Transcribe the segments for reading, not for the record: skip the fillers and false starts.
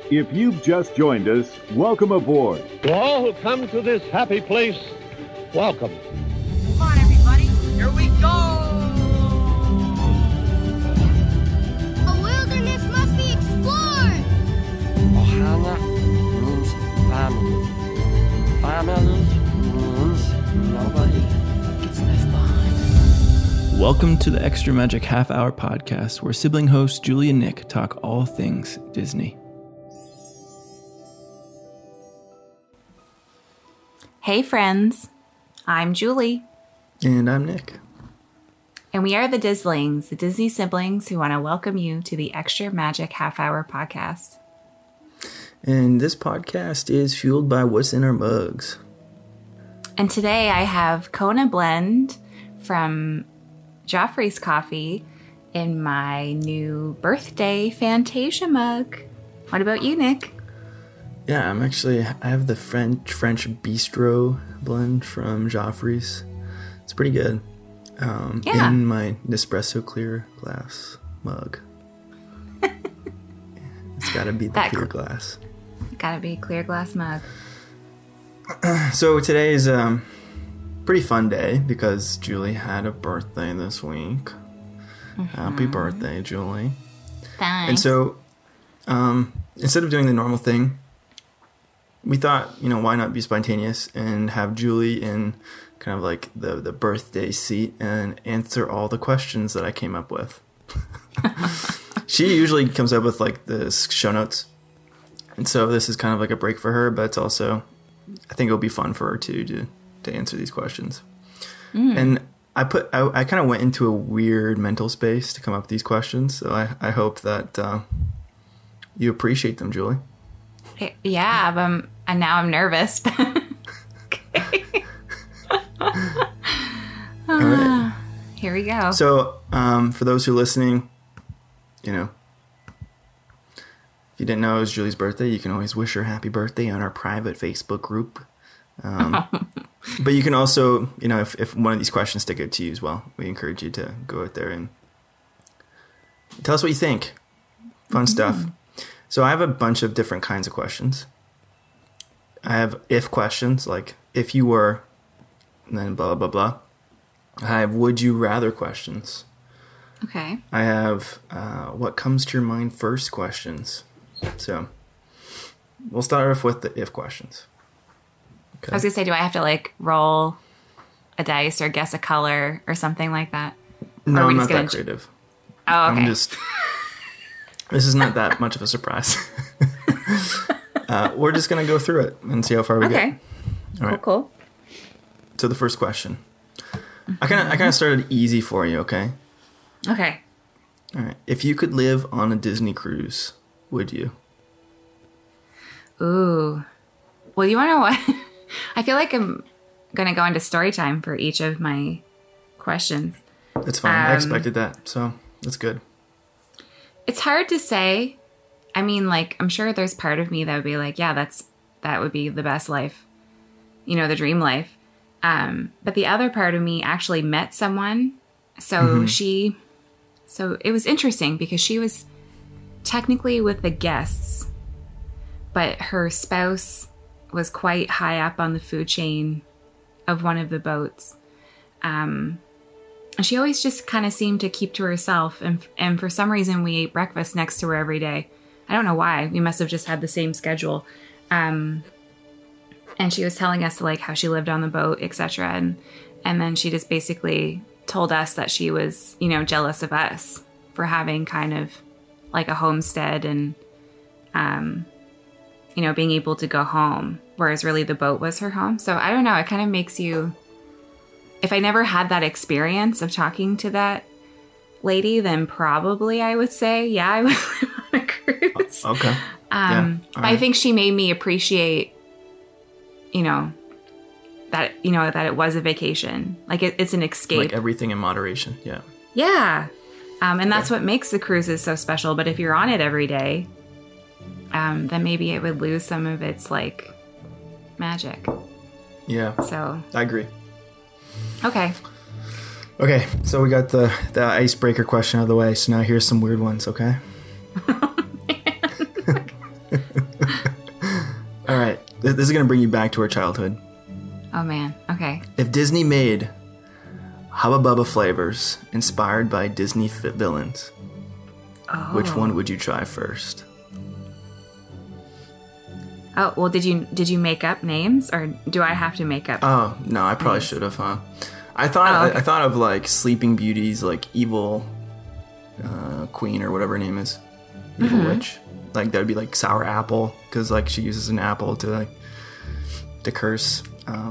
If you've just joined us, welcome aboard. To all who come to this happy place, welcome. Come on, everybody. Here we go. A wilderness must be explored. Ohana means family. Family means nobody gets left behind. Welcome to the Extra Magic Half Hour podcast, where sibling hosts Julie and Nick talk all things Disney. Hey friends, I'm Julie. And I'm Nick. And we are the Dizzlings, the Disney siblings who want to welcome you to the Extra Magic Half Hour podcast. And this podcast is fueled by what's in our mugs. And today I have Kona Blend from Joffrey's Coffee in my new birthday Fantasia mug. What about you, Nick? Yeah, I have the French Bistro blend from Joffrey's. It's pretty good. In my Nespresso clear glass mug. It's got to be the clear glass. Gotta be a clear glass mug. So today is a pretty fun day because Julie had a birthday this week. Mm-hmm. Happy birthday, Julie. Thanks. And so instead of doing the normal thing, we thought, why not be spontaneous and have Julie in kind of like the birthday seat and answer all the questions that I came up with. She usually comes up with like the show notes. And so this is kind of like a break for her, but it's also, I think it'll be fun for her too to answer these questions. And I kind of went into a weird mental space to come up with these questions. So I hope that you appreciate them, Julie. Yeah, and now I'm nervous. Okay. All right. Here we go. So, for those who are listening, if you didn't know it was Julie's birthday, you can always wish her happy birthday on our private Facebook group. But you can also, if one of these questions stick out to you as well, we encourage you to go out there and tell us what you think. Fun stuff. So I have a bunch of different kinds of questions. I have if questions, like if you were, and then blah, blah, blah. I have would you rather questions. Okay. I have what comes to your mind first questions. So we'll start off with the if questions. Okay. I was going to say, do I have to roll a dice or guess a color or something like that? No, I'm not that creative. Oh, okay. This is not that much of a surprise. We're just going to go through it and see how far we get. Okay. All right. Cool. So the first question. I kind of started easy for you, okay? Okay. All right. If you could live on a Disney cruise, would you? Ooh. Well, you want to know what? I feel like I'm going to go into story time for each of my questions. That's fine. I expected that, so that's good. It's hard to say. I mean, I'm sure there's part of me that would be like, yeah, that would be the best life, the dream life. But the other part of me actually met someone. So so it was interesting because she was technically with the guests, but her spouse was quite high up on the food chain of one of the boats. And she always just kind of seemed to keep to herself. And for some reason, we ate breakfast next to her every day. I don't know why. We must have just had the same schedule. And she was telling us how she lived on the boat, etc. And then she just basically told us that she was, jealous of us for having kind of a homestead and, being able to go home, whereas really the boat was her home. So I don't know. It kind of makes you... If I never had that experience of talking to that lady, then probably I would say, yeah, I would live on a cruise. Okay. But I think she made me appreciate, that it was a vacation. It's an escape. Everything in moderation. Yeah. Yeah. And that's what makes the cruises so special. But if you're on it every day, then maybe it would lose some of its magic. Yeah. So I agree. Okay. Okay, so we got the icebreaker question out of the way, so now here's some weird ones, okay? This is going to bring you back to our childhood. Oh man. Okay. If Disney made Hubba Bubba flavors inspired by Disney villains, which one would you try first? Oh, well, did you make up names, or do I have to make up? Oh, no, I probably should have, huh? I thought of like Sleeping Beauty's like evil queen or whatever her name is. Evil witch. Like that would be like Sour Apple, because like she uses an apple to curse.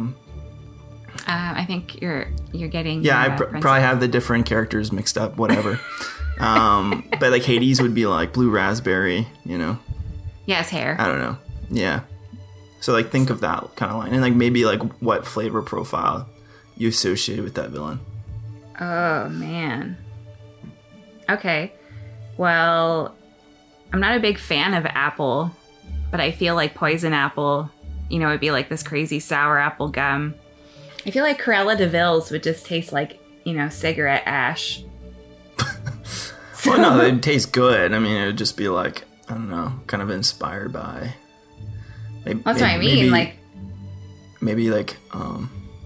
I think you're getting. Yeah, I probably have the different characters mixed up, whatever. But like Hades would be like blue raspberry, you know? Yes, hair. I don't know. Yeah. So like think of that kind of line, and like maybe like what flavor profile you associate with that villain. Oh man. Okay. Well, I'm not a big fan of apple, but I feel like poison apple, you know, it'd be like this crazy sour apple gum. I feel like Cruella de Vil's would just taste like, you know, cigarette ash. Well, no, it'd taste good. I mean, it would just be like, I don't know, kind of inspired by. That's what I mean. Maybe like, I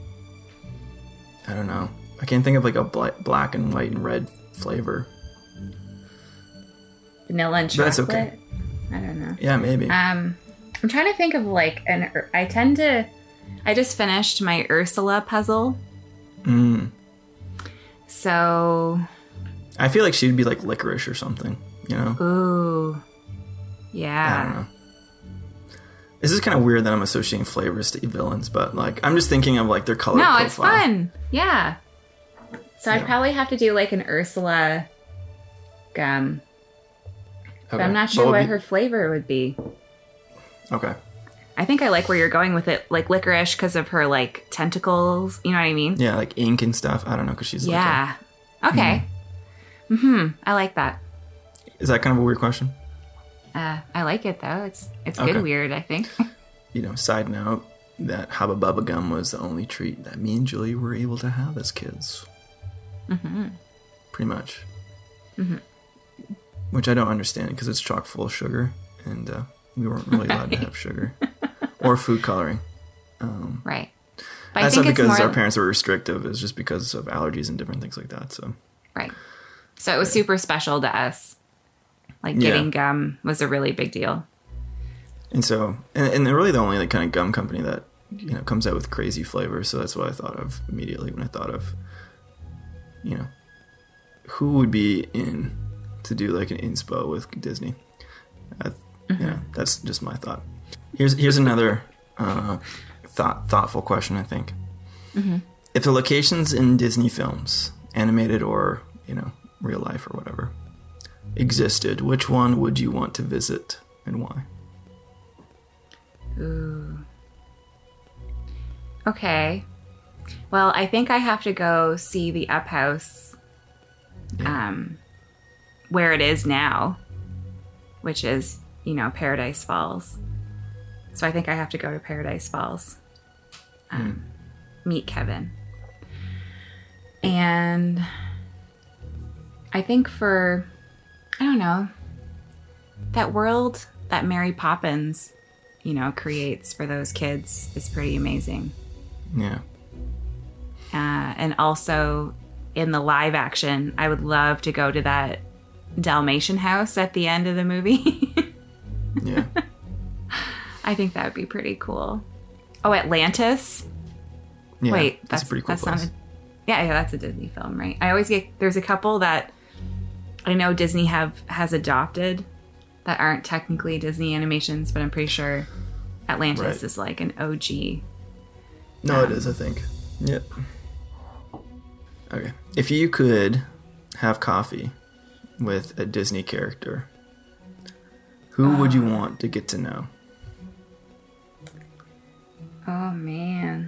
don't know. I can't think of like a black and white and red flavor. Vanilla and chocolate. That's okay. I don't know. Yeah, maybe. I'm trying to think of like I just finished my Ursula puzzle. So. I feel like she'd be like licorice or something, you know? Ooh. Yeah. I don't know. This is kind of weird that I'm associating flavors to villains, but like I'm just thinking of like their color profile. No, it's fun. Yeah. So I'd probably have to do like an Ursula gum. Okay. But I'm not sure what her flavor would be. Okay. I think I like where you're going with it, like licorice because of her like tentacles. You know what I mean? Yeah, like ink and stuff. I don't know, because she's okay. I like that. Is that kind of a weird question? I like it though. It's good weird, I think. You know, side note, that Hubba Bubba gum was the only treat that me and Julie were able to have as kids. Pretty much. Which I don't understand, because it's chock full of sugar, and we weren't really allowed to have sugar or food coloring. Right. But that's not because our parents were restrictive. It's just because of allergies and different things like that. So. Right. So it was super special to us. Like getting gum was a really big deal. And so, and they're really the only like kind of gum company that, you know, comes out with crazy flavors. So that's what I thought of immediately when I thought of, you know, who would be in to do like an inspo with Disney. Yeah, that's just my thought. Here's another thoughtful question, I think. If the locations in Disney films, animated or, you know, real life or whatever, existed, which one would you want to visit and why? Ooh. Okay. Well, I think I have to go see the Up House, where it is now, which is, you know, Paradise Falls. So I think I have to go to Paradise Falls, meet Kevin. And I think for, I don't know, that world that Mary Poppins, you know, creates for those kids is pretty amazing. Yeah. And also in the live action, I would love to go to that Dalmatian house at the end of the movie. Yeah. I think that would be pretty cool. Oh, Atlantis. Yeah, wait, that's a pretty cool place. Yeah, that's a Disney film, right? I always get, there's a couple that I know Disney has adopted that aren't technically Disney animations, but I'm pretty sure Atlantis is like an OG. No, it is, I think. Yep. Okay. If you could have coffee with a Disney character, who would you want to get to know? Oh, man.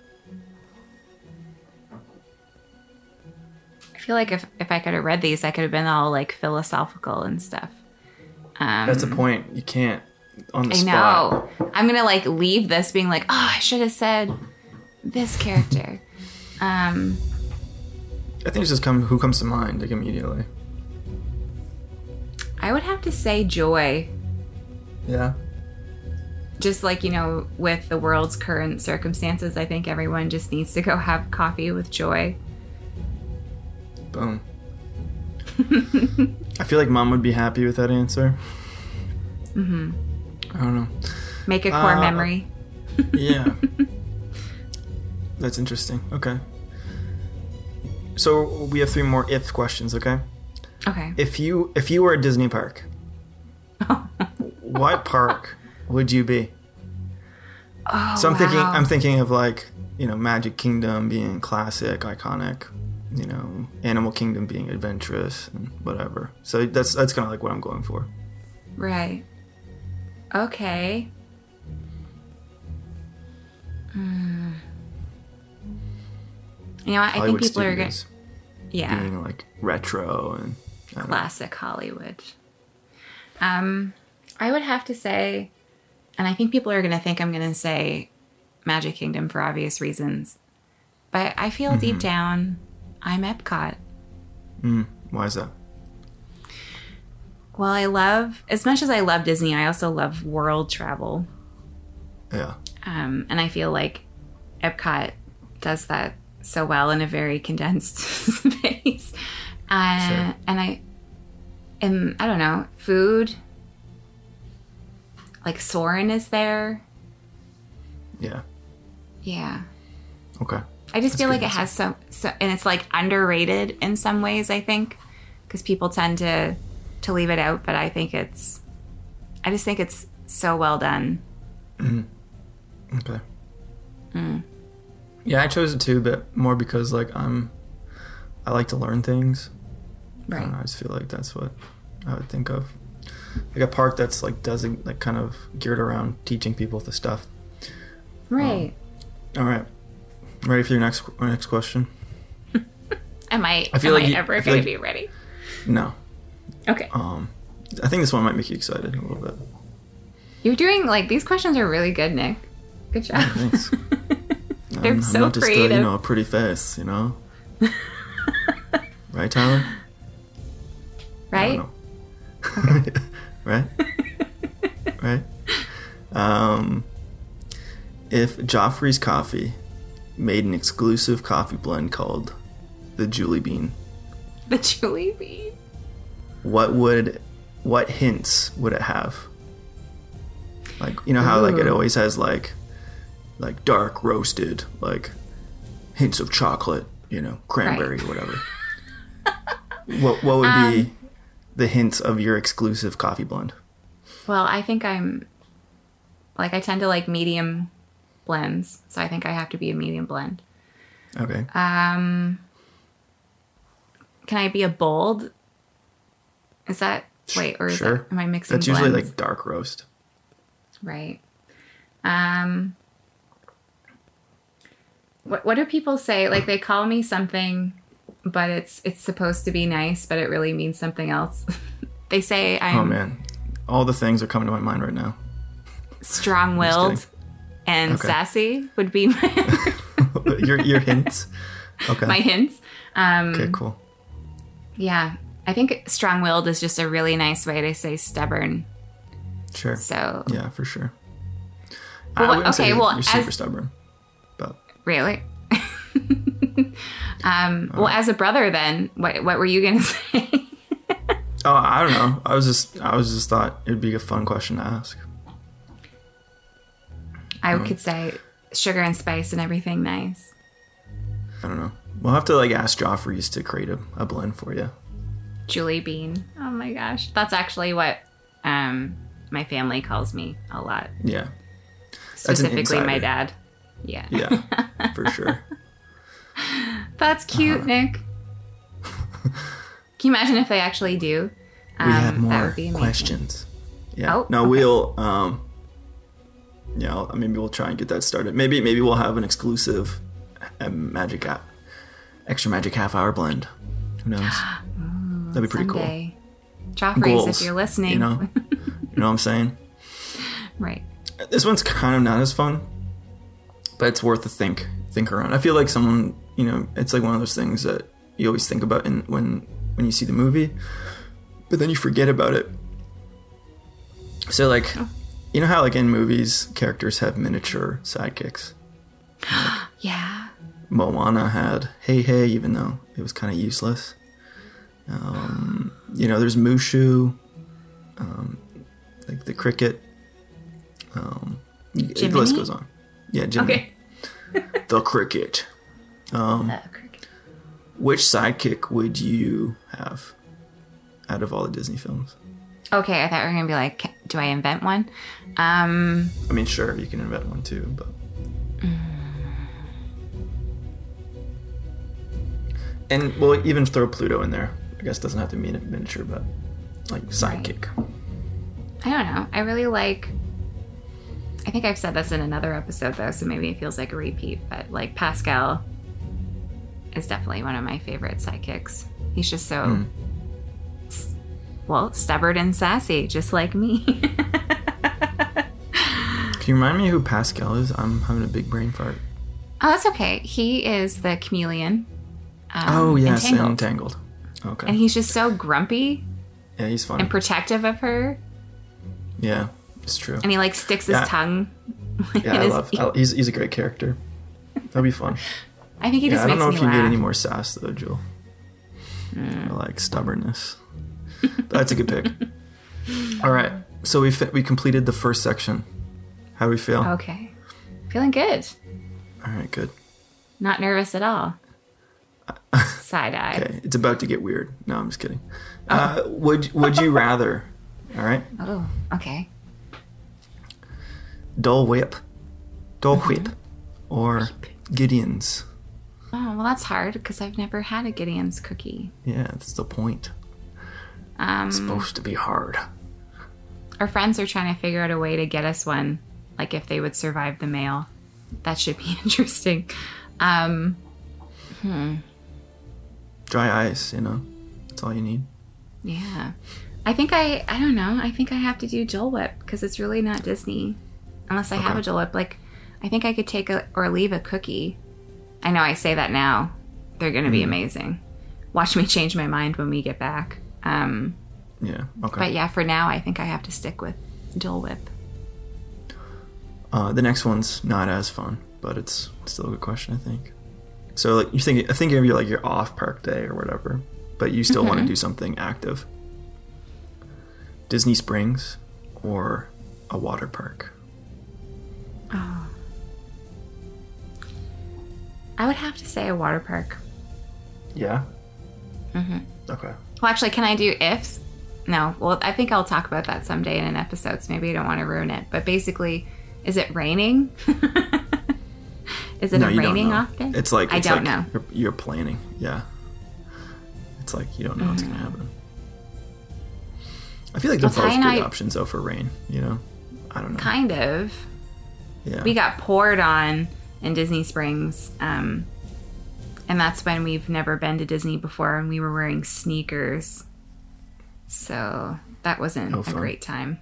I feel like if I could have read these, I could have been all like philosophical and stuff. That's the point. You can't on the spot. I know. I'm going to like leave this being like, oh, I should have said this character. I think it's just who comes to mind like immediately. I would have to say Joy. Yeah. just like, with the world's current circumstances, I think everyone just needs to go have coffee with joy. Boom. I feel like Mom would be happy with that answer. Mm-hmm. I don't know. Make a core memory. Yeah. That's interesting. Okay. So we have 3 more if questions, okay? Okay. If you were at Disney Park, what park would you be? Oh, so wow. I'm thinking of like, Magic Kingdom being classic, iconic, Animal Kingdom being adventurous and whatever. So that's kind of like what I'm going for. Right. Okay. I think people are going to... Yeah. Being like retro and... Classic Hollywood. I would have to say, and I think people are going to think I'm going to say Magic Kingdom for obvious reasons, but I feel deep down I'm Epcot. Why is that? Well, as much as I love Disney, I also love world travel. Yeah. And I feel like Epcot does that so well in a very condensed space. Sure. And I don't know, food, like Soarin' is there. Yeah. Yeah. Okay. I just feel like it has so, and it's like underrated in some ways, I think, because people tend to leave it out, but I just think it's so well done. Mm-hmm. Okay. Yeah, I chose it too, but more because like I like to learn things. Right. I don't know, I just feel like that's what I would think of. Like a park that's like kind of geared around teaching people the stuff. Right. All right. Ready for your next question? Am I like ever going to be ready? No. Okay. I think this one might make you excited a little bit. You're doing these questions are really good, Nick. Good job. Thanks. They're I'm so not just creative. a pretty face, Right, Tyler? Right? Okay. Right? Right? If Joffrey's Coffee made an exclusive coffee blend called the Julie Bean. The Julie Bean? What hints would it have? Like, how like it always has like dark roasted, like hints of chocolate, cranberry, right. Whatever. What would be the hints of your exclusive coffee blend? Well, I think I tend to like medium blends, so I think I have to be a medium blend. Okay. Can I be a bold? Is that or is sure. that, am I mixing That's blends? usually like dark roast. Right. What do people say? Like they call me something, but it's supposed to be nice, but it really means something else. They say I'm... Oh man, all the things are coming to my mind right now. Strong-willed and sassy would be my... your hints. Okay. My hints. Okay, cool. Yeah. I think strong-willed is just a really nice way to say stubborn. Sure. So... Yeah, for sure. Well, I wouldn't say well, you're super stubborn. But... Really? Well, as a brother then, what were you going to say? Oh, I don't know. I was just thought it'd be a fun question to ask. I could say sugar and spice and everything nice. I don't know. We'll have to ask Joffrey's to create a blend for you. Julie Bean. Oh my gosh. That's actually what my family calls me a lot. Yeah. Specifically my dad. Yeah. Yeah, for sure. That's cute, Nick. Can you imagine if they actually do? We have more that would be amazing. questions. Yeah. Oh, no, okay. we'll maybe we'll try and get that started. Maybe we'll have an exclusive extra magic half hour blend. Who knows? That'd be pretty someday. cool. Joffrey's, Goals, if you're listening. You know what I'm saying? Right. This one's kind of not as fun, but it's worth a think around. I feel like someone, it's like one of those things that you always think about when you see the movie, but then you forget about it. So You know how, like, in movies, characters have miniature sidekicks? Yeah. Moana had Hey Hey, even though it was kind of useless. You know, there's Mushu, like the cricket. The list goes on. Yeah, Jiminy. Okay. The cricket. Cricket. Which sidekick would you have out of all the Disney films? Okay, I thought we were going to be like, do I invent one? I mean, sure, you can invent one too, but... And we'll even throw Pluto in there. I guess it doesn't have to mean a miniature, but like sidekick. I don't know. I really like... I think I've said this in another episode, though, so maybe it feels like a repeat, but like Pascal is definitely one of my favorite sidekicks. He's just so... Well, stubborn and sassy, just like me. Can you remind me who Pascal is? I'm having a big brain fart. Oh, that's okay. He is the chameleon. Oh, yes, Entangled. Okay. And he's just so grumpy Yeah, he's funny. and protective of her. Yeah, it's true. And he, like, sticks his tongue Yeah, in I his love. ear. He's a great character. That'd be fun. I think he just I don't makes know me if you laugh. need any more sass though, Jewel. Or like stubbornness. But that's a good pick. All right, so we completed the first section. How do we feel? Okay. Feeling good. All right, good. Not nervous at all. Side-eye. Okay, it's about to get weird. No, I'm just kidding. Would you rather? All right. Oh, okay. Dole Whip, or Gideon's. Oh, well, that's hard because I've never had a Gideon's cookie. Yeah, that's the point. It's supposed to be hard. Our friends are trying to figure out a way to get us one, like if they would survive the mail. That should be interesting. Dry ice, you know, that's all you need. Yeah. I think I don't know. I think I have to do Dole Whip because it's really not Disney. Unless I have a Dole Whip. Like, I think I could take or leave a cookie. I know I say that now. They're going to be amazing. Watch me change my mind when we get back. Yeah, okay. But yeah, for now, I think I have to stick with Dole Whip. The next one's not as fun, but it's still a good question, I think. So, like, I think of your off park day or whatever, but you still want to do something active. Disney Springs or a water park? Oh. I would have to say a water park. Yeah? Okay. Well, actually, can I do ifs? No. Well, I think I'll talk about that someday in an episode, so maybe I don't want to ruin it. But basically, is it raining? Is it No, you don't raining know. often? It's like I don't know. You're planning. Yeah. It's like you don't know what's gonna happen. I feel like they're Well, both Ty and good I- options though for rain. You know, I don't know. Kind of. Yeah. We got poured on in Disney Springs, and that's when we've never been to Disney before, and we were wearing sneakers, so that wasn't a fun. great time.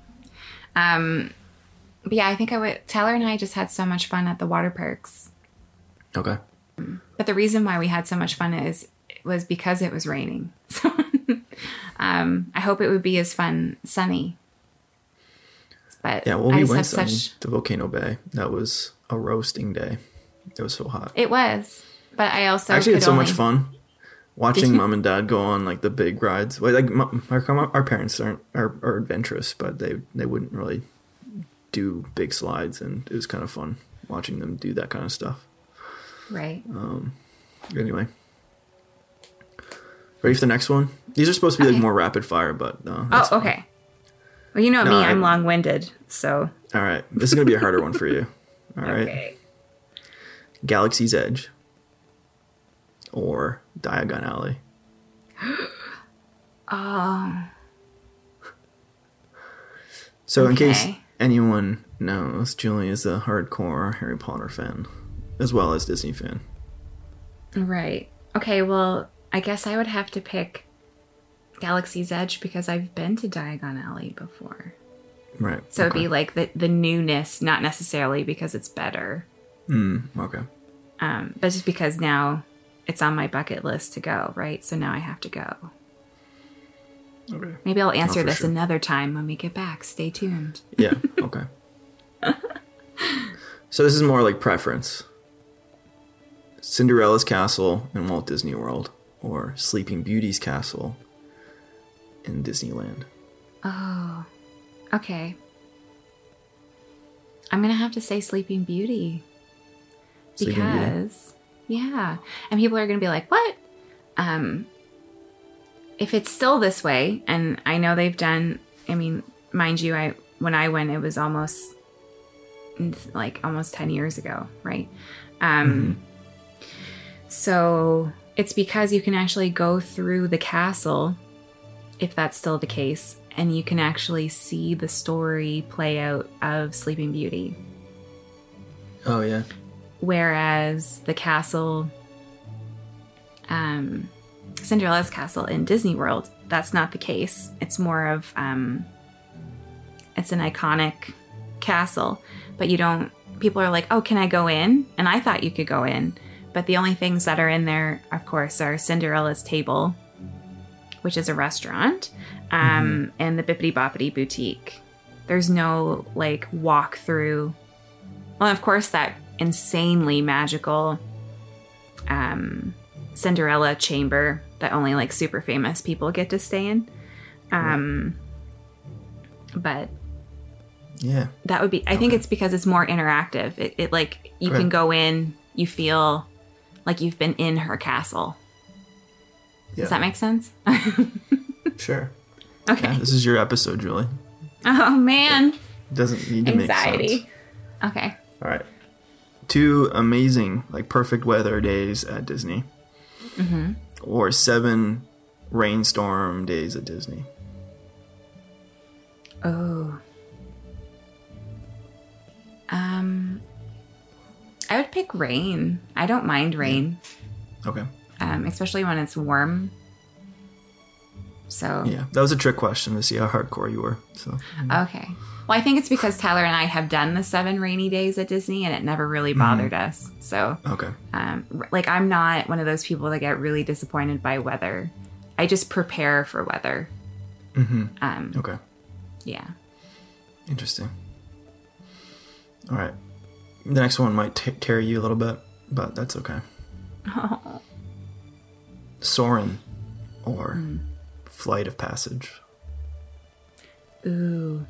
But yeah, I think Tyler and I just had so much fun at the water parks. Okay. But the reason why we had so much fun was because it was raining. So I hope it would be as fun sunny. But Yeah. Well, I we just went have to Volcano Bay. That was a roasting day. It was so hot. It was, but I also I actually had could so much only- fun watching mom and dad go on like the big rides. Well, like our parents are adventurous, but they wouldn't really do big slides, and it was kind of fun watching them do that kind of stuff. Right. Anyway, ready for the next one? These are supposed to be Okay. like more rapid fire, but Oh, that's fine. okay. Well, you know No, me, I- I'm long-winded, so. All right, this is gonna be a harder one for you. All right, Okay. Galaxy's Edge or Diagon Alley. Oh, So in case Okay. anyone knows, Julie is a hardcore Harry Potter fan, as well as Disney fan. right. Okay, well, I guess I would have to pick Galaxy's Edge because I've been to Diagon Alley before. Right. So it'd be like the newness, not necessarily because it's better, Okay. but just because now it's on my bucket list to go, right? So now I have to go. Okay. Maybe I'll answer for this sure. another time when we get back. Stay tuned. Yeah. Okay. So this is more like preference. Cinderella's castle in Walt Disney World or Sleeping Beauty's castle in Disneyland. Oh, okay. I'm going to have to say Sleeping Beauty. Sleeping Beauty? Because, yeah. And people are going to be like, what? If it's still this way, and I know they've done, I mean, mind you, when I went, it was almost 10 years ago, right? So it's because you can actually go through the castle, if that's still the case, and you can actually see the story play out of Sleeping Beauty. Oh, yeah. Whereas the castle, Cinderella's castle in Disney World, that's not the case. It's more of, it's an iconic castle, but people are like, oh, can I go in? And I thought you could go in. But the only things that are in there, of course, are Cinderella's Table, which is a restaurant, and the Bippity Boppity Boutique. There's no, walk through. Well, of course, that insanely magical Cinderella chamber that only, super famous people get to stay in. But yeah, that would be, I think it's because it's more interactive. It you can go in, you feel like you've been in her castle. Yeah. Does that make sense? Sure. Okay. Yeah, this is your episode, Julie. Oh, man. It doesn't need to make sense. Anxiety. Okay. All right. 2 amazing, perfect weather days at Disney. Mm-hmm. Or 7 rainstorm days at Disney. Oh. I would pick rain. I don't mind rain. Okay. Especially when it's warm. So. Yeah, that was a trick question to see how hardcore you were. So. Okay. Well, I think it's because Tyler and I have done the 7 rainy days at Disney, and it never really bothered us. So. Okay. I'm not one of those people that get really disappointed by weather. I just prepare for weather. Mm-hmm. Okay. Yeah. Interesting. All right. The next one might carry you a little bit, but that's okay. Oh. Soarin' or Flight of Passage. Ooh.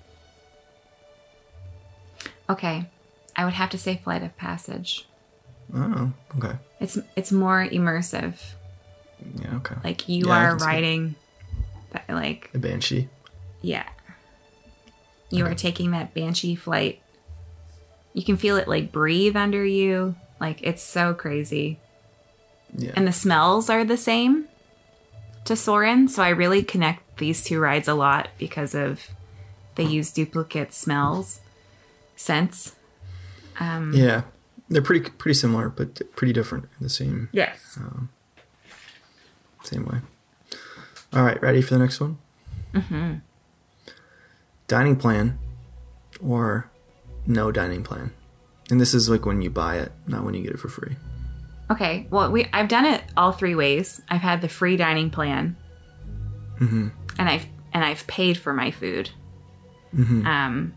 Okay. I would have to say Flight of Passage. Oh, okay. It's more immersive. Yeah, okay. You are riding a Banshee. Yeah. You are taking that Banshee flight. You can feel it breathe under you. It's so crazy. Yeah. And the smells are the same to Soarin'. So I really connect these 2 rides a lot because of they use duplicate scents. Yeah. They're pretty similar, but pretty different in the same. Yes. Same way. All right. Ready for the next one? Mm-hmm. Dining plan or no dining plan. And this is when you buy it, not when you get it for free. Okay. Well, I've done it all 3 ways. I've had the free dining plan. Mm-hmm. And I've paid for my food. Mm-hmm.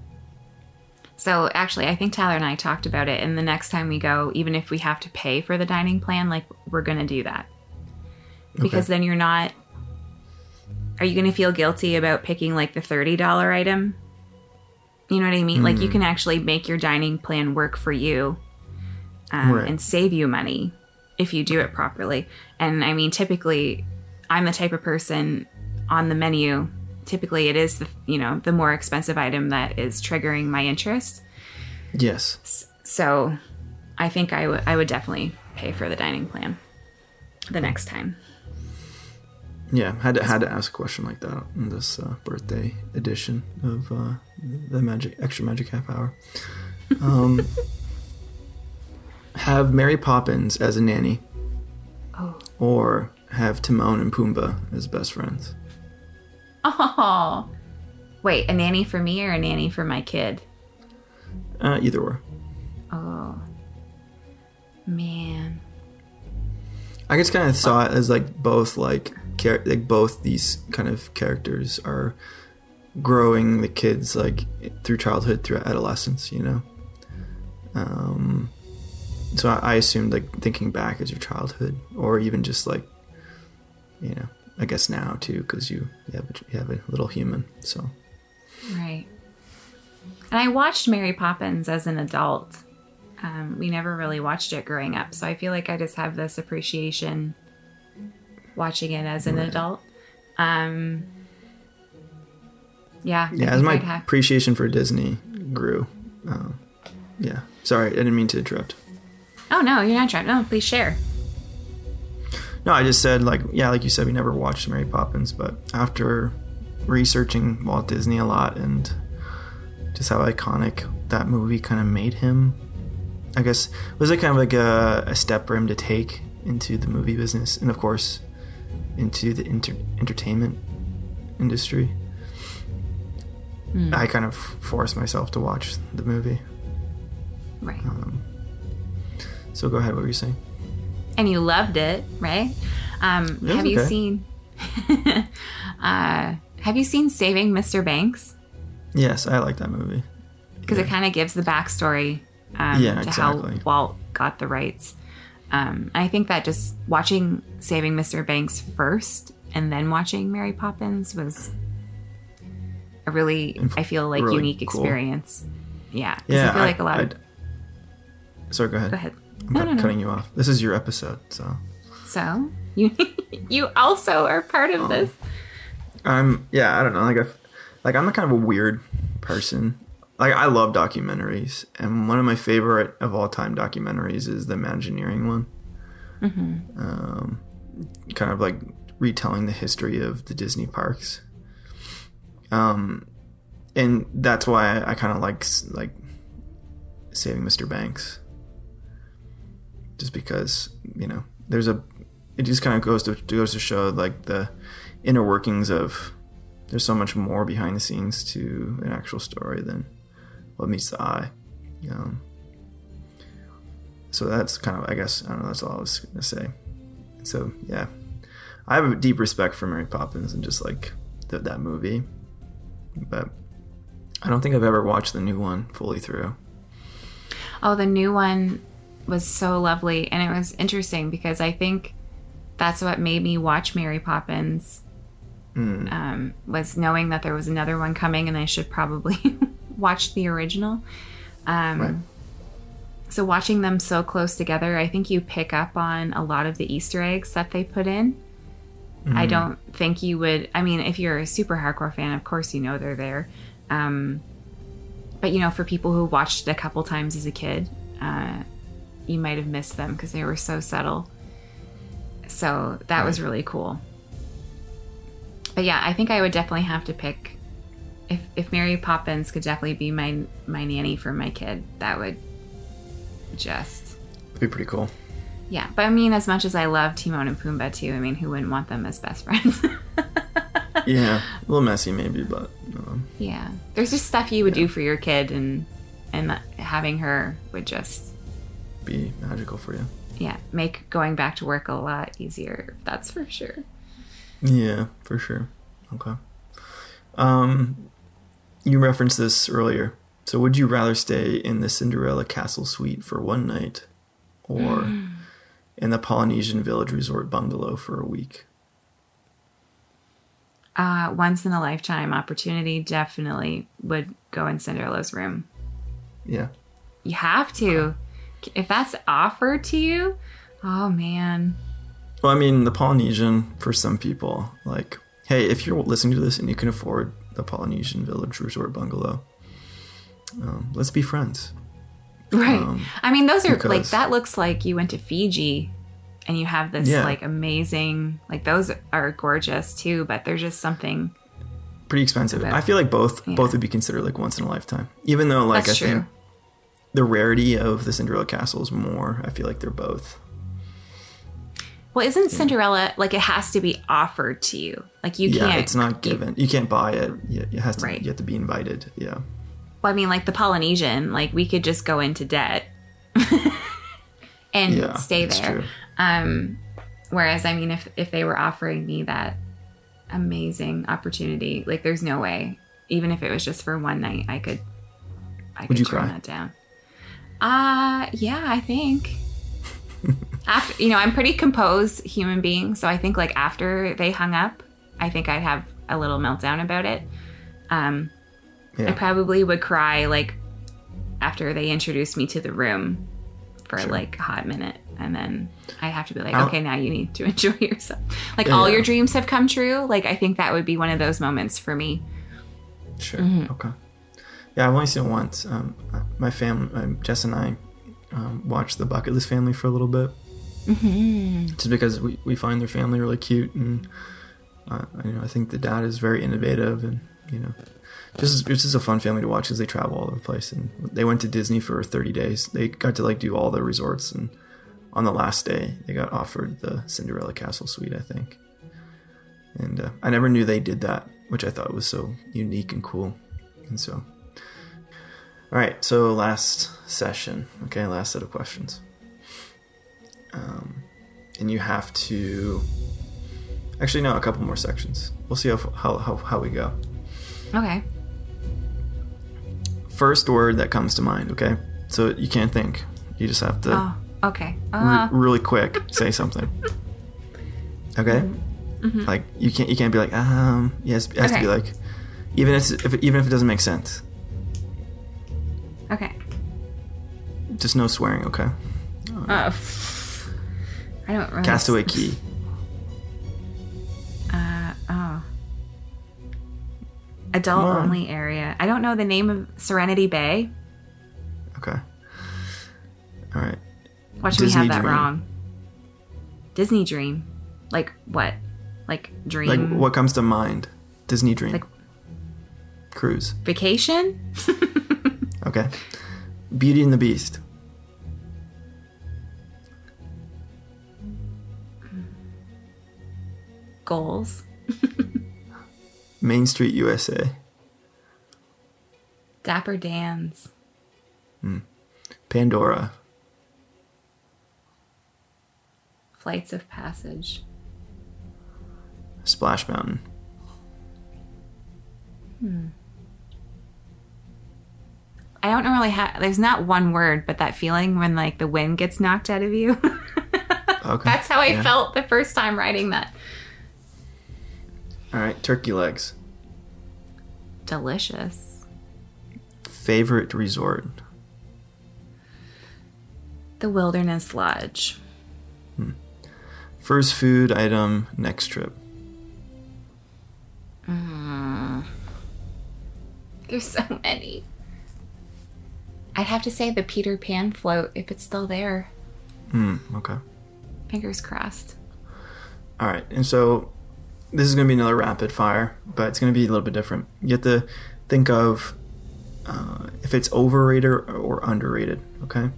So actually, I think Tyler and I talked about it. And the next time we go, even if we have to pay for the dining plan, we're going to do that. Because then you're not... Are you going to feel guilty about picking the $30 item? You know what I mean? You can actually make your dining plan work for you and save you money if you do it properly. And I mean, typically, I'm the type of person on the menu. Typically, it is the more expensive item that is triggering my interest. Yes. So, I think I would definitely pay for the dining plan the next time. Yeah, had to ask a question like that in this birthday edition of the Extra Magic Half Hour. Have Mary Poppins as a nanny, or have Timon and Pumbaa as best friends. Oh, wait, a nanny for me or a nanny for my kid? Either or. Oh, man. I just kind of saw it as both both these kind of characters are growing the kids through childhood, through adolescence, So I assumed like thinking back as your childhood, or even just like, you know, I guess now too, because you have a little human. So Right. And I watched Mary Poppins as an adult. We never really watched it growing up, so I feel like I just have this appreciation watching it as an adult. Yeah. As my appreciation for Disney grew. Yeah. Sorry, I didn't mean to interrupt. Oh, no, you're not trying. No, please share. No, I just said, like you said, we never watched Mary Poppins, but after researching Walt Disney a lot and just how iconic that movie kind of made him, I guess, was it kind of like a step for him to take into the movie business and, of course, into the entertainment industry. I kind of forced myself to watch the movie. Right. So go ahead, what were you saying? And you loved it, right? Have you seen have you seen Saving Mr. Banks? Yes, I like that movie. Because it kind of gives the backstory to how Walt got the rights. I think that just watching Saving Mr. Banks first and then watching Mary Poppins was a really, I feel like, really unique cool experience. Yeah. Yeah, I feel like a lot of... Sorry, go ahead. Go ahead. I'm cutting you off. This is your episode, so... So? You also are part of this. I don't know. Like I'm a kind of a weird person. Like, I love documentaries, and one of my favorite of all time documentaries is the Imagineering one. Mm-hmm. Kind of like retelling the history of the Disney parks. And that's why I kind of like Saving Mr. Banks. Just because, you know, it just kind of goes to show like the inner workings of, there's so much more behind the scenes to an actual story than what meets the eye. So that's kind of, I guess, I don't know, that's all I was going to say. So, yeah. I have a deep respect for Mary Poppins and just like that movie. But I don't think I've ever watched the new one fully through. Oh, the new one was so lovely. And it was interesting because I think that's what made me watch Mary Poppins. Was knowing that there was another one coming and I should probably watch the original. Right. So watching them so close together, I think you pick up on a lot of the Easter eggs that they put in. I don't think you would... I mean, if you're a super hardcore fan, of course you know they're there. But, you know, for people who watched it a couple times as a kid, you might have missed them because they were so subtle. So that was really cool. But yeah, I think I would definitely have to pick... If Mary Poppins could definitely be my nanny for my kid, that would just... That'd be pretty cool. Yeah, but I mean, as much as I love Timon and Pumbaa too, I mean, who wouldn't want them as best friends? Yeah, a little messy maybe, but... yeah, there's just stuff you would do for your kid, and having her would just... be magical for you. Yeah, make going back to work a lot easier, that's for sure. Yeah, for sure. Okay. You referenced this earlier. So would you rather stay in the Cinderella Castle Suite for one night or in the Polynesian Village Resort Bungalow for a week? Once in a lifetime opportunity, definitely would go in Cinderella's room. Yeah. You have to. If that's offered to you, oh man. Well, I mean, the Polynesian, for some people, like, hey, if you're listening to this and you can afford the Polynesian Village Resort Bungalow, let's be friends. Right. I mean, those are like, that looks like you went to Fiji and you have this like amazing, like those are gorgeous too, but there's just something pretty expensive. I feel like both would be considered like once in a lifetime, even though like That's I think the rarity of the Cinderella Castle is more. I feel like they're both. Well, isn't Cinderella like it has to be offered to you? Like you can't. Yeah, it's not given. You can't buy it. It has to. Right. You have to be invited. Yeah. Well, I mean, like the Polynesian, like we could just go into debt and stay there. True. Whereas, I mean, if they were offering me that amazing opportunity, like there's no way, even if it was just for one night, I could Would you turn cry? that down. Yeah, I think. After, I'm pretty composed human being, so I think like after they hung up, I think I'd have a little meltdown about it. I probably would cry like after they introduced me to the room for like a hot minute, and then I have to be like, okay, now you need to enjoy yourself. Like all your dreams have come true. Like I think that would be one of those moments for me. Sure. Okay. Yeah, I've only seen it once. My family, Jess and I, watched The Bucket List Family for a little bit. Just because we find their family really cute, and I think the dad is very innovative, and it's just a fun family to watch as they travel all over the place. And they went to Disney for 30 days. They got to like do all the resorts, and on the last day they got offered the Cinderella Castle Suite, I think. And I never knew they did that, which I thought was so unique and cool. And so, all right, so last session, okay, last set of questions. And you have to, actually no, a couple more sections. We'll see how we go. Okay. First word that comes to mind, okay? So you can't think. You just have to. Oh, okay. Really quick, say something. Okay? Mm-hmm. Like you can't be like yes. It has to be like even if it doesn't make sense. Okay. Just no swearing, okay? I don't really. Castaway Key. Adult only area. I don't know the name of Serenity Bay. Okay. All right. Watch me have that wrong. Disney Dream. Like what? Like dream. Like what comes to mind? Disney Dream. Like cruise. Vacation? Okay. Beauty and the Beast. Goals. Main Street USA. Dapper Dan's. Pandora. Flights of Passage. Splash Mountain. I don't really have. There's not one word, but that feeling when like the wind gets knocked out of you. Okay. That's how I felt the first time writing that. All right, turkey legs. Delicious. Favorite resort. The Wilderness Lodge. First food item next trip. There's so many. I'd have to say the Peter Pan float if it's still there. Okay. Fingers crossed. All right, and so this is going to be another rapid fire, but it's going to be a little bit different. You have to think of if it's overrated or underrated, okay?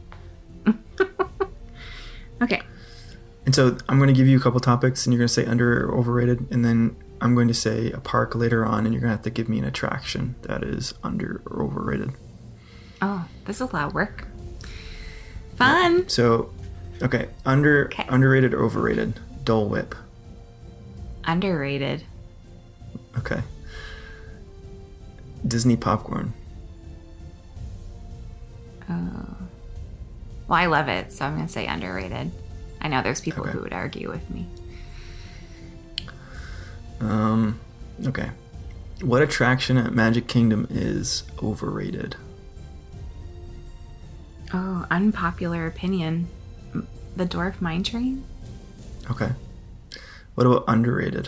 Okay. And so I'm going to give you a couple topics, and you're going to say under or overrated, and then I'm going to say a park later on, and you're going to have to give me an attraction that is under or overrated. Oh, this is a lot of work. Fun. Yeah. So, okay, underrated or overrated? Dole Whip. Underrated. Okay. Disney popcorn. Oh. Well, I love it, so I'm going to say underrated. I know there's people who would argue with me. Okay. What attraction at Magic Kingdom is overrated? Oh, unpopular opinion. The Dwarf Mine Train? Okay. What about underrated?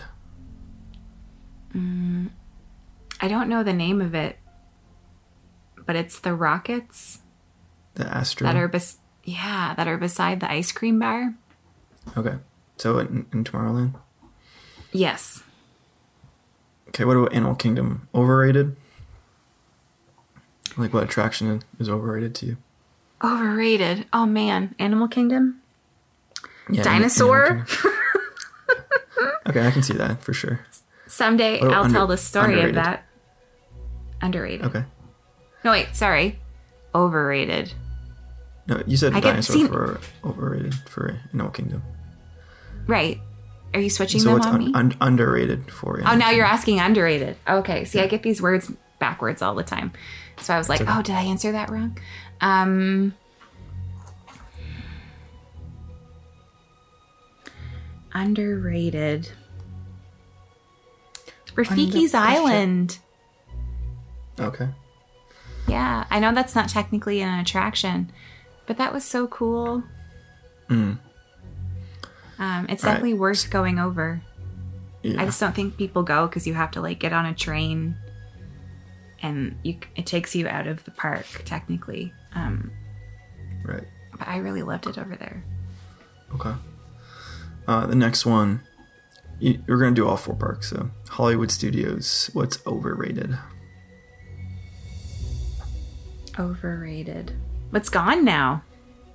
I don't know the name of it, but it's the rockets. The Astro? That are beside the ice cream bar. Okay. So in Tomorrowland? Yes. Okay, what about Animal Kingdom? Overrated? Like what attraction is overrated to you? Overrated. Oh man, Animal Kingdom? Yeah, Dinosaur? Animal Kingdom. Okay, I can see that for sure. Someday I'll tell the story underrated? of that. Underrated. Okay. No, wait, sorry. Overrated. No, you said dinosaur for overrated for Animal Kingdom. Right. Are you switching So them what's on me? underrated for Animal Now Kingdom? you're asking underrated. Okay. See, I get these words backwards all the time. So I was like, did I answer that wrong? Underrated. Rafiki's Island. Okay. Yeah, I know that's not technically an attraction, but that was so cool. It's definitely worth going over. Yeah. I just don't think people go because you have to like get on a train, and it takes you out of the park technically. Right. But I really loved it over there. Okay. The next one, we're gonna do all 4 parks. So Hollywood Studios, what's overrated? Overrated. What's gone now?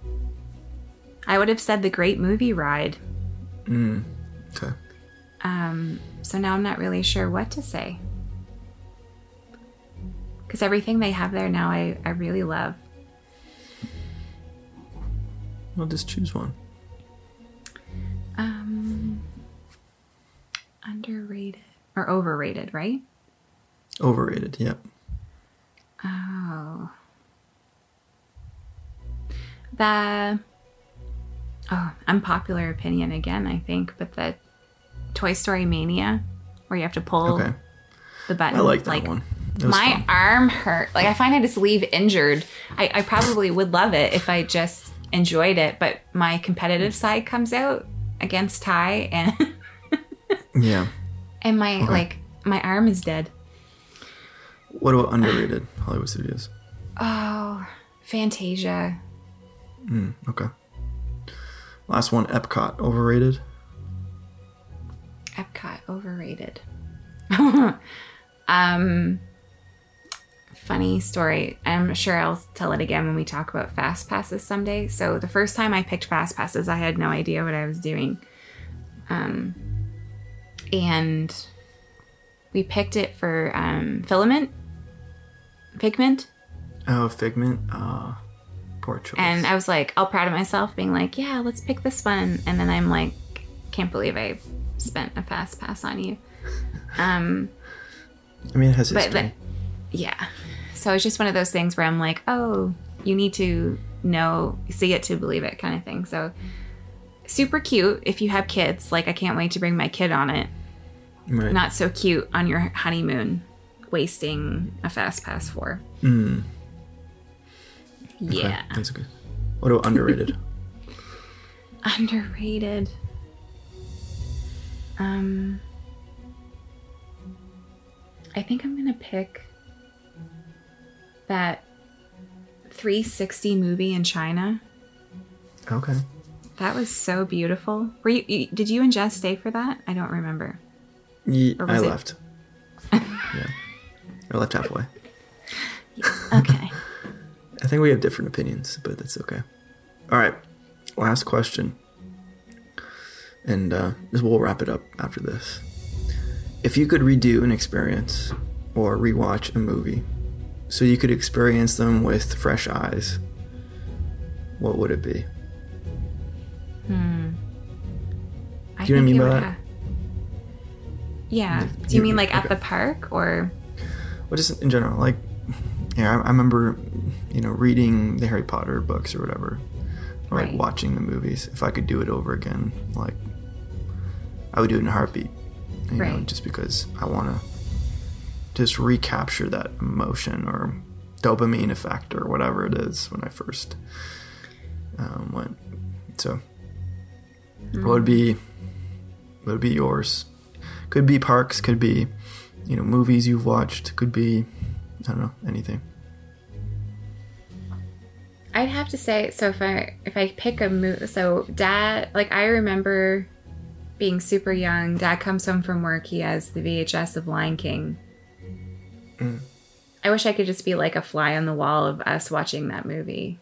I would have said the Great Movie Ride. Okay. So now I'm not really sure what to say. Because everything they have there now I really love. Well, just choose one. Underrated. Or overrated, right? Overrated, yep. Oh. Unpopular opinion again, I think, but the Toy Story Mania, where you have to pull the button. I like that one. My fun. arm hurt. Like, I find I just leave injured. I probably would love it if I just enjoyed it, but my competitive side comes out against Ty, and yeah. And my arm is dead. What about underrated Hollywood Studios? Oh, Fantasia. Okay. Last one, Epcot, overrated? Epcot, overrated. Funny story. I'm sure I'll tell it again when we talk about Fast Passes someday. So the first time I picked Fast Passes, I had no idea what I was doing. And we picked it for Figment. Oh, Figment. Poor choice. And I was like all proud of myself being like, yeah, let's pick this one. And then I'm like, can't believe I spent a Fast Pass on you. I mean, it has history. But yeah. So it's just one of those things where I'm like, oh, you need to see it to believe it kind of thing. So super cute if you have kids. Like, I can't wait to bring my kid on it. Right. Not so cute on your honeymoon, wasting a Fast Pass for. Yeah. Okay, that's good. What about underrated? Underrated. I think I'm gonna pick that 360 movie in China. Okay. That was so beautiful. Did you and Jess stay for that? I don't remember. I left. Yeah. I left halfway. Okay. I think we have different opinions, but that's okay. All right. Last question. And we'll wrap it up after this. If you could redo an experience or rewatch a movie so you could experience them with fresh eyes, what would it be? Do you know what I mean by that? Yeah. Do you mean like at the park or? Well, just in general. Like, yeah, I remember, reading the Harry Potter books or whatever, or like watching the movies. If I could do it over again, like, I would do it in a heartbeat. You know, just because I want to just recapture that emotion or dopamine effect or whatever it is when I first went. So, what would be yours? Could be parks, could be, movies you've watched, could be, I don't know, anything. I'd have to say, so if I pick a movie, so Dad, like, I remember being super young. Dad comes home from work. He has the VHS of Lion King. I wish I could just be like a fly on the wall of us watching that movie.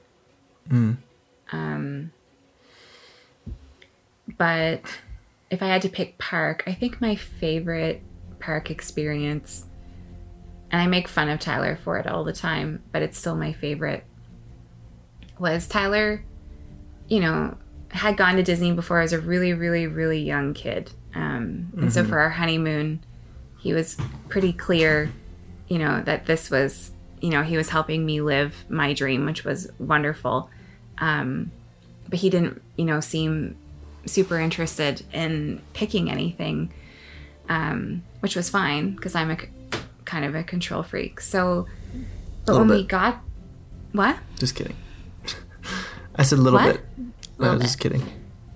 But if I had to pick park, I think my favorite park experience, and I make fun of Tyler for it all the time, but it's still my favorite, was Tyler, had gone to Disney before I was a really, really, really young kid. And so for our honeymoon, he was pretty clear, that this was, he was helping me live my dream, which was wonderful. But he didn't, seem super interested in picking anything, which was fine because I'm kind of a control freak. So, but when we got, what? Just kidding. I said a little What? bit. I was just kidding.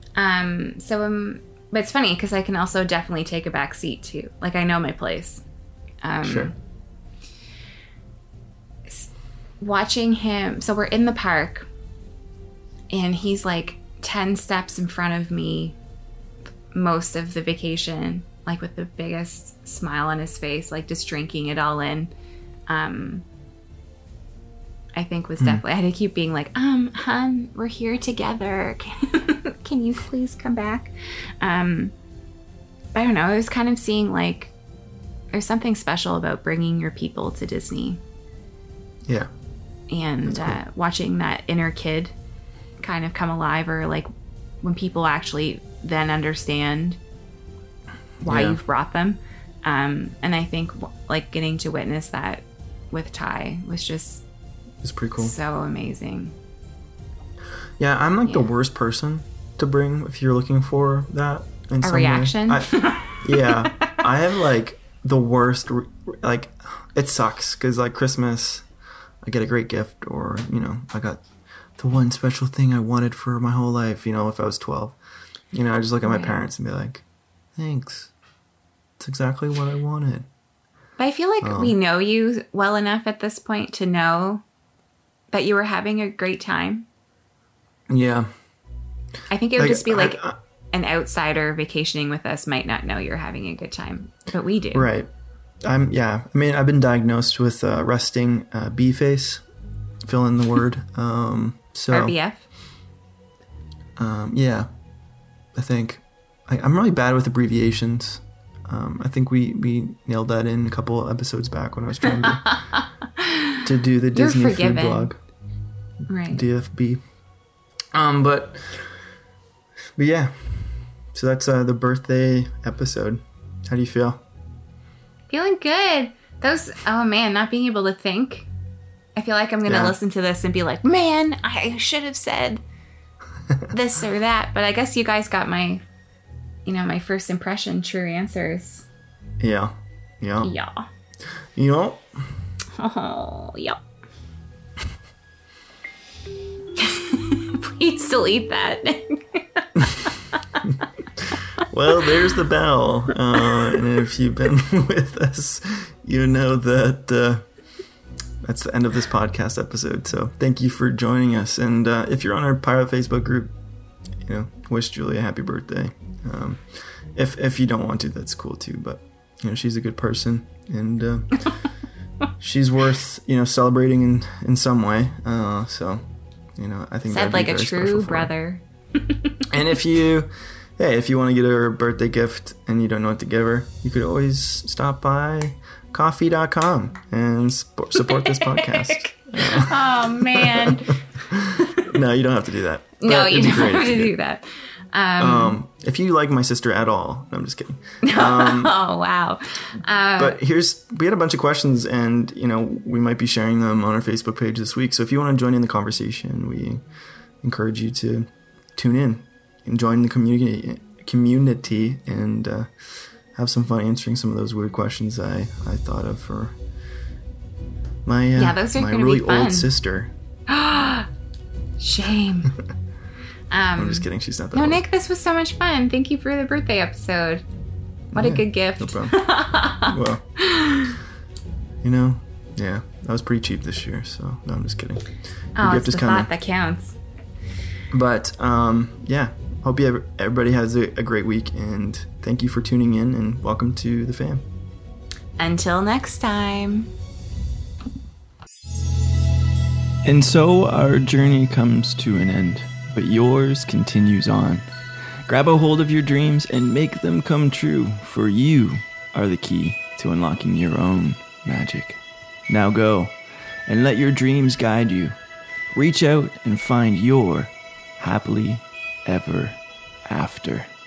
But it's funny because I can also definitely take a back seat too. Like, I know my place. Sure. Watching him, so we're in the park and he's like 10 steps in front of me most of the vacation, like with the biggest smile on his face, like just drinking it all in. I think was definitely, I had to keep being like, hon, we're here together. Can you please come back? I don't know. I was kind of seeing like, there's something special about bringing your people to Disney. Yeah. And watching that inner kid kind of come alive, or like when people actually then understand why you've brought them. And I think like getting to witness that with Ty was just It's pretty cool. so amazing. Yeah, I'm like the worst person to bring if you're looking for that in some way. Reaction? Yeah. I have like the worst, like it sucks because like Christmas, I get a great gift, or, you know, I got the one special thing I wanted for my whole life, you know, if I was 12. You know, I just look at my parents and be like, thanks. It's exactly what I wanted. But I feel like we know you well enough at this point to know that you were having a great time. Yeah. I think it would just be like an outsider vacationing with us might not know you're having a good time, but we do. Right. I mean, I've been diagnosed with resting bee face. Fill in the word. So RBF? Yeah. I think I'm really bad with abbreviations. I think we nailed that in a couple episodes back when I was trying to do the Disney food forgiven. blog. Right. DFB. But yeah. So that's the birthday episode. How do you feel? Feeling good. Oh man, not being able to think. I feel like I'm going to listen to this and be like, man, I should have said this or that. But I guess you guys got my first impression, true answers. Yeah. Yeah. You know? Oh, yeah. Please delete that. Well, there's the bell. And if you've been with us, you know that that's the end of this podcast episode. So thank you for joining us. And if you're on our Pirate Facebook group, you know, wish Julie a happy birthday. If you don't want to, that's cool too. But, you know, she's a good person. And she's worth, you know, celebrating in some way. So, you know, I think said that'd be like a very true special for her. brother. And if you want to get her a birthday gift and you don't know what to give her, you could always stop by coffee.com and support this podcast. Oh, man. No, you don't have to do that. No, But you it'd be don't great have if to you do did. that. If you like my sister at all, no, I'm just kidding. Oh, wow. But we had a bunch of questions, and, you know, we might be sharing them on our Facebook page this week. So if you want to join in the conversation, we encourage you to tune in and join the community and have some fun answering some of those weird questions I thought of for my those are my gonna really be fun. old sister. Shame. I'm just kidding. She's not that No, old. Nick, this was so much fun. Thank you for the birthday episode. What a good gift. No problem. Well, you know, yeah, that was pretty cheap this year. So no, I'm just kidding. Your Oh, gift it's is the coming. thought that counts. But yeah, hope everybody has a great week, and thank you for tuning in, and welcome to the fam. Until next time. And so our journey comes to an end, but yours continues on. Grab a hold of your dreams and make them come true, for you are the key to unlocking your own magic. Now go and let your dreams guide you. Reach out and find your happily ever after.